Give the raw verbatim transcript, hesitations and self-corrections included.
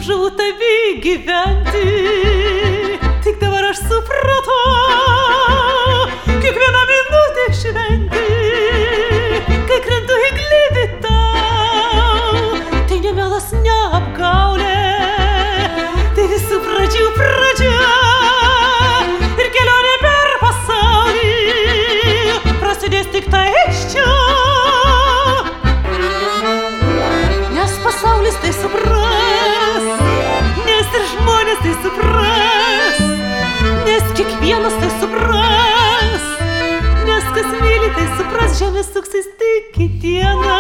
žuvu tavi gyventi. Tik dabar aš supratau, kiekvieną minutę šventi, kai krentu į glėbį tau. Tai ne melas, ne apgaulė, tai visų pradžių pradžia ir kelionė per pasaulį prasidės tik tai iš čia. Nes pasaulis tai supras, nes ir žmonės tai supras, nes kiekvienas tai supras, nes kas myli tai supras, žemė suksis tik į dieną.